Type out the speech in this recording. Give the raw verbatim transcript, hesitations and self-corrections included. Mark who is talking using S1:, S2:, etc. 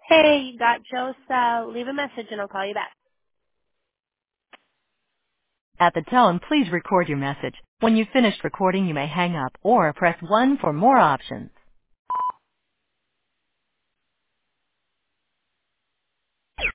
S1: Hey, you got Joe, so leave a message and I'll call you back.
S2: At the tone, please record your message. When you've finished recording, you may hang up or press one for more options.